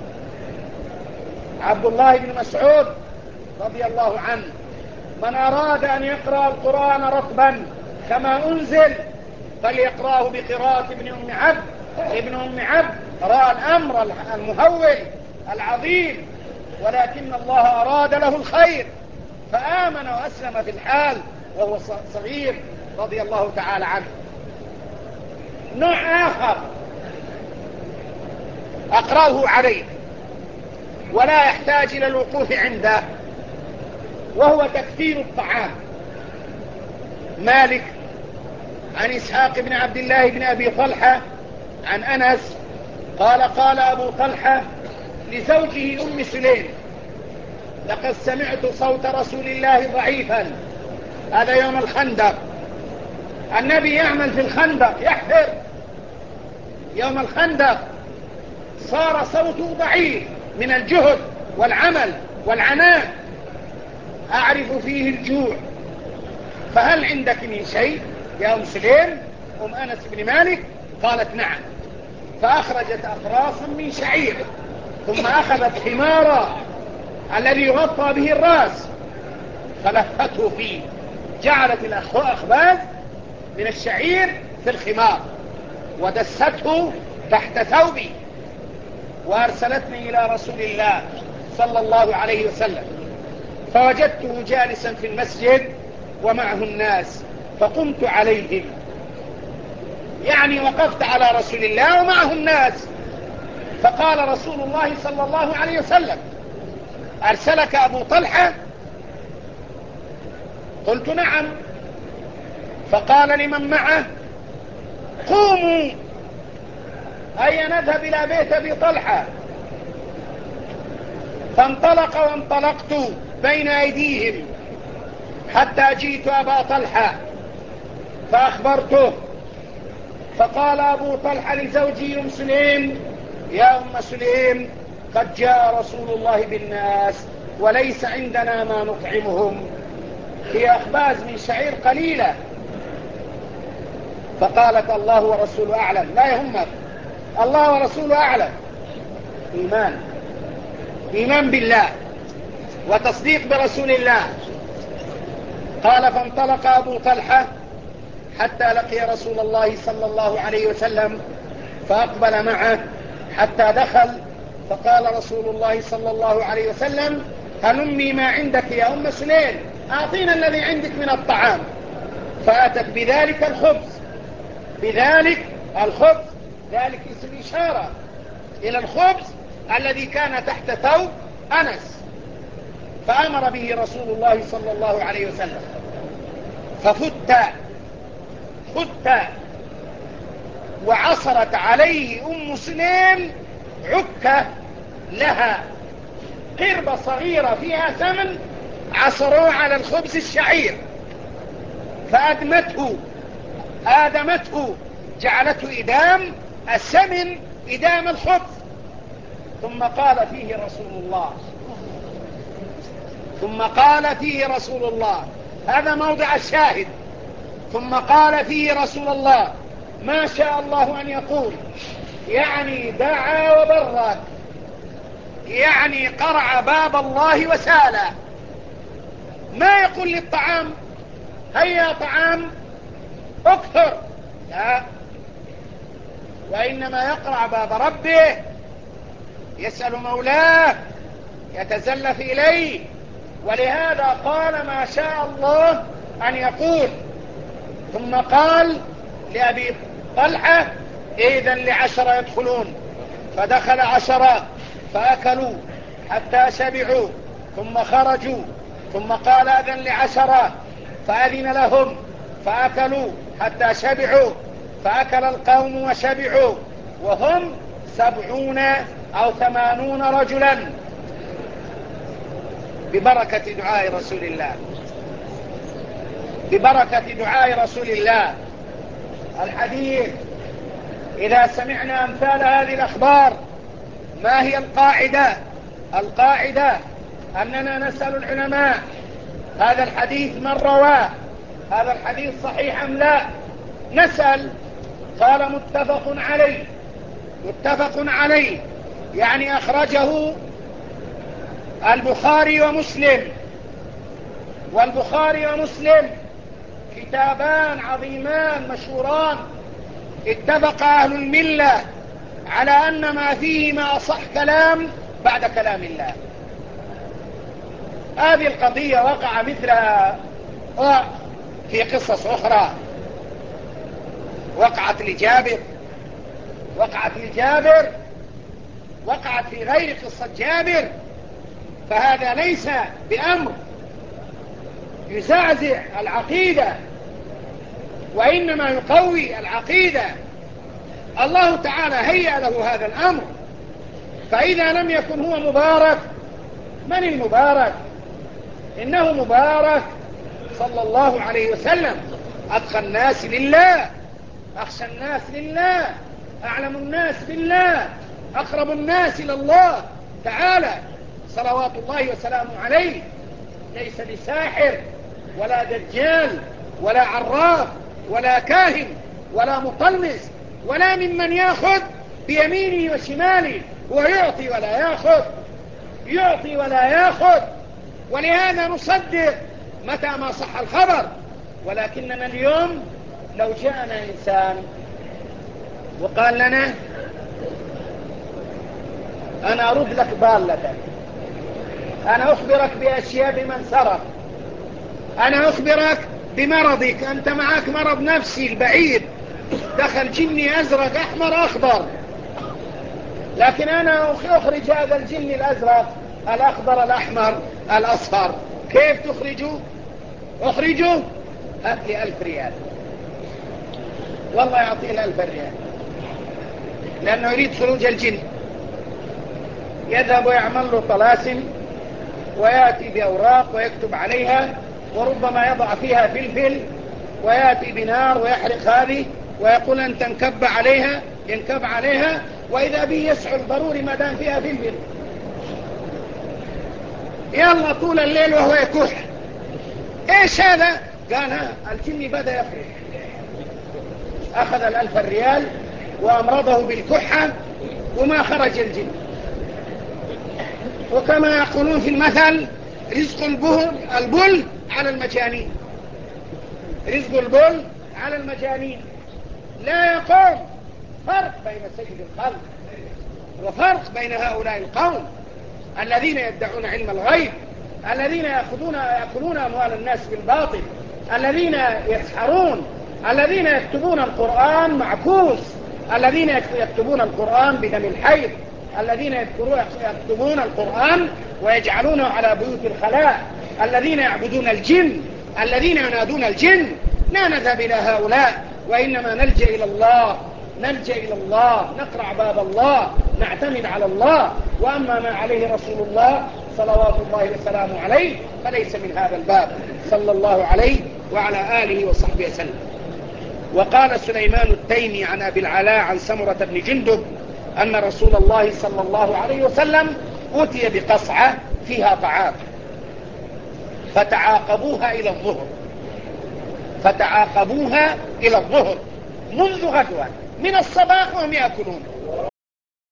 عبد الله بن مسعود رضي الله عنه. من أراد أن يقرأ القرآن رطبا كما أنزل فليقرأه بقراءة ابن أم عبد. ابن أم عبد رأى الأمر المهول العظيم، ولكن الله أراد له الخير فآمن وأسلم في الحال وهو صغير رضي الله تعالى عنه. نوع آخر أقرأه عليه ولا يحتاج إلى الوقوف عنده، وهو تكفير الطعام. مالك عن إسحاق بن عبد الله بن أبي طلحة عن أنس قال: قال أبو طلحة لزوجه أم سليم: لقد سمعت صوت رسول الله ضعيفا. هذا يوم الخندق، النبي يعمل في الخندق، يحفر يوم الخندق، صار صوته ضعيف من الجهد والعمل والعناء، أعرف فيه الجوع، فهل عندك من شيء يا أم سليم أم أنس بن مالك؟ قالت: نعم. فأخرجت أقراصا من شعير، ثم أخذت حمارا الذي يغطى به الرأس فلفته فيه، جعلت الأخباز من الشعير في الخمار ودسته تحت ثوبي وأرسلتني إلى رسول الله صلى الله عليه وسلم، فوجدته جالسا في المسجد ومعه الناس فقمت عليهم، يعني وقفت على رسول الله ومعه الناس. فقال رسول الله صلى الله عليه وسلم: أرسلك أبو طلحة؟ قلت: نعم. فقال لمن معه: قوموا، هيا نذهب إلى بيت أبي طلحة. فانطلق وانطلقت بين أيديهم حتى جئت أبا طلحة فأخبرته، فقال أبو طلحة لزوجي أم سليم: يا أم سليم، قد جاء رسول الله بالناس وليس عندنا ما نطعمهم، هي أخباز من شعير قليلة. فقالت: الله ورسوله أعلم. لا يهمك، الله ورسوله أعلم. إيمان إيمان بالله وتصديق برسول الله. قال: فانطلق أبو طلحة حتى لقي رسول الله صلى الله عليه وسلم فأقبل معه حتى دخل، فقال رسول الله صلى الله عليه وسلم: هلمي ما عندك يا أم سليم، أعطينا الذي عندك من الطعام. فأتت بذلك الخبز، بذلك الخبز، ذلك اسم إشارة إلى الخبز الذي كان تحت ثوب أنس، فأمر به رسول الله صلى الله عليه وسلم. ففت فت وعصرت عليه أم سليم عكة لها، قربة صغيرة فيها ثمن، عصروه على الخبز الشعير فأدمته آدمته، جعلته إدام السمن، إدام الخبز. ثم قال فيه رسول الله ثم قال فيه رسول الله هذا موضع الشاهد: ثم قال فيه رسول الله: ما شاء الله أن يقول، يعني دعا وبرك، يعني قرع باب الله وساله. ما يقول للطعام: هيا طعام اكثر، لا، وإنما يقرع باب ربه، يسأل مولاه، يتزلف إليه. ولهذا قال: ما شاء الله أن يقول. ثم قال لأبي طلحة: إذن لعشرة يدخلون. فدخل عشرة فأكلوا حتى شبعوا ثم خرجوا. ثم قال: إذن لعشرة، فأذن لهم فأكلوا حتى شبعوا، فأكل القوم وشبعوا، وهم سبعون أو ثمانون رجلا، ببركة دعاء رسول الله، ببركة دعاء رسول الله. الحديث: إذا سمعنا أمثال هذه الأخبار ما هي القاعدة؟ القاعدة أننا نسأل العلماء: هذا الحديث من رواه؟ هذا الحديث صحيح أم لا؟ نسأل. قال: متفق عليه. متفق عليه يعني أخرجه البخاري ومسلم، والبخاري ومسلم كتابان عظيمان مشهوران، اتفق أهل الملة على أن ما فيهما أصح كلام بعد كلام الله. هذه القضية وقع مثلها في قصص أخرى، وقعت لجابر، وقعت لجابر وقعت في غير قصة جابر. فهذا ليس بأمر يزعزع العقيدة، وإنما يقوي العقيدة. الله تعالى هيأ له هذا الأمر، فإذا لم يكن هو مبارك، من المبارك؟ إنه مبارك صلى الله عليه وسلم، أتقى الناس لله، أخشى الناس لله، أعلم الناس بالله، أقرب الناس إلى الله تعالى صلوات الله وسلامه عليه. ليس بساحر ولا دجال ولا عراف ولا كاهن ولا مطلس، ولا ممن يأخذ بيمينه وشماله ويعطي ولا يأخذ، يعطي ولا يأخذ. ولهذا نصدق متى ما صح الخبر، ولكننا اليوم لو جاءنا إنسان وقال لنا أنا أرد لك ضالتك، أنا أخبرك بأشياء بمن سرق، أنا أخبرك بمرضك، أنت معك مرض نفسي البعيد، دخل جني أزرق أحمر أخضر، لكن أنا أخرج هذا الجن الأزرق الأخضر الأحمر الأصفر، كيف تخرجه؟ أخرجه؟ هات لي ألف ريال، والله يعطيه الألف ريال، لأنه يريد خروج الجن. يذهب ويعمل له طلاسم ويأتي بأوراق ويكتب عليها، وربما يضع فيها فلفل ويأتي بنار ويحرق هذه ويقول أنت انكب عليها، ينكب عليها، وإذا به يسعى ضروري ما دام فيها فلفل، يلا طول الليل وهو يكح. ايش هذا؟ قال ها الجن بدأ يخرج. أخذ الألف الريال وأمرضه بالكحة وما خرج الجن. وكما يقولون في المثل رزق البل, البل على المجانين، رزق البل على المجانين. لا يقوم فرق بين سيد الخلق وفرق بين هؤلاء القوم الذين يدعون علم الغيب، الذين يأخذون يأكلون أموال الناس بالباطل، الذين يسحرون، الذين يكتبون القرآن معكوس، الذين يكتبون القرآن بدم الحيض، الذين يكتبون القرآن ويجعلونه على بيوت الخلاء، الذين يعبدون الجن، الذين ينادون الجن. لا نذهب إلى هؤلاء، وإنما نلجأ إلى الله، نلجأ إلى الله، نقرع باب الله، نعتمد على الله. وأما ما عليه رسول الله صلوات الله وسلامه عليه فليس من هذا الباب صلى الله عليه وعلى آله وصحبه وسلم. وقال سليمان التيمي عن أبي العلاء عن سمرة بن جندب أن رسول الله صلى الله عليه وسلم أتي بقصعة فيها طعام فتعاقبوها إلى الظهر، فتعاقبوها إلى الظهر منذ غدوة من الصباح وهم يأكلون،